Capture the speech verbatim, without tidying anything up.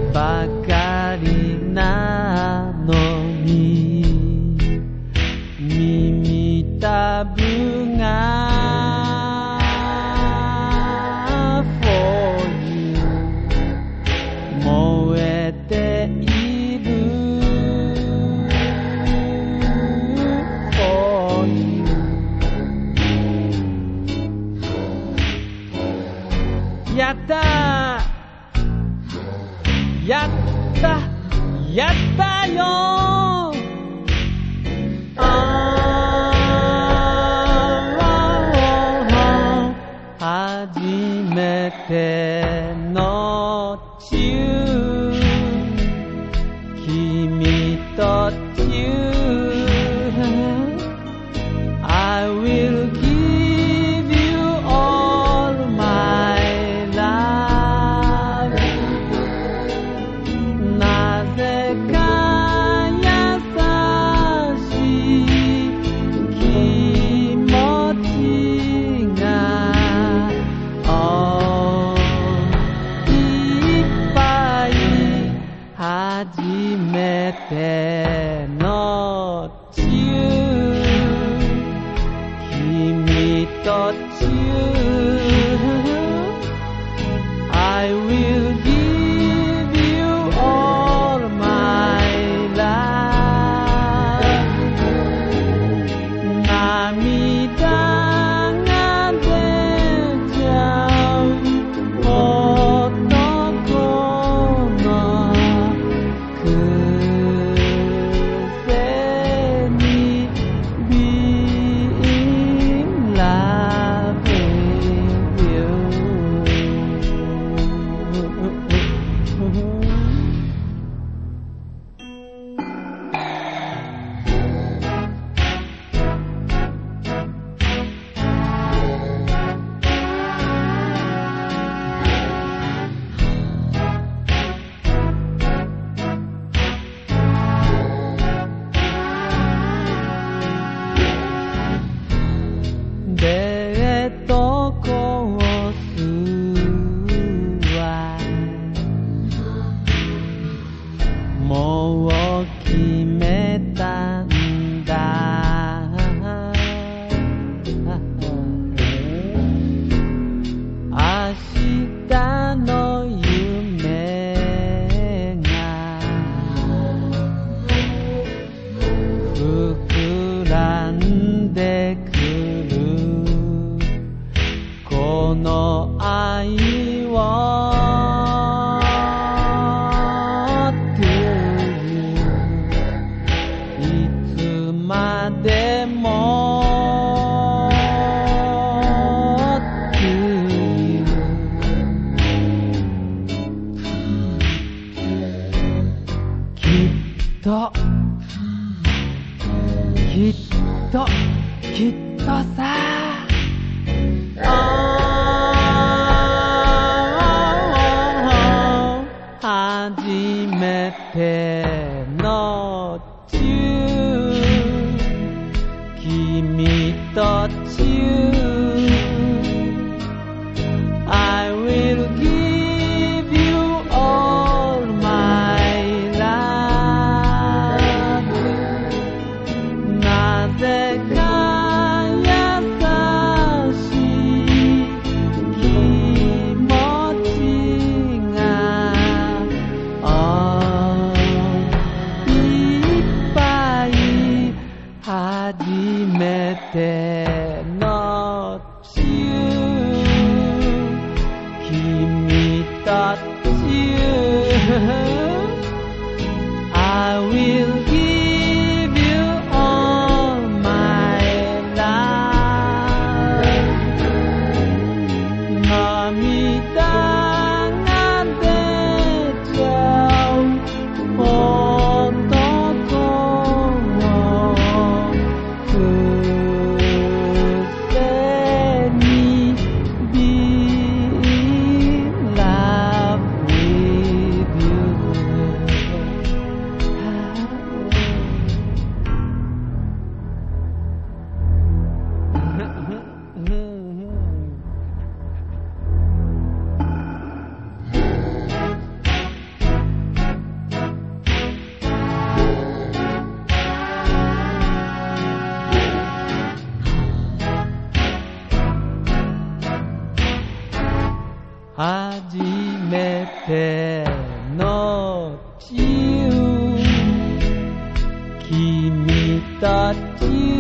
ばかりなのに耳たぶが For you 燃えている For you やったやったやったよああ初めてのチュー君とチュー I will give you all my love なぜか優しい気持ちがいっぱい初めてのチュー君とチュー I will give you all my love 涙が出ちゃう男のくせに Been loving youデートコースはもう決めたんだ明日の夢が膨らんでくるこの愛を To you いつまでも To you きっときっときっとさああ初めてのチュー君とチュー I will give you all my love なぜか優しい気持ちがいっぱい初めてのチュー君とチュー I will give you all my love 涙が出ちゃう男のくせに Be in love with you 風の自由君たち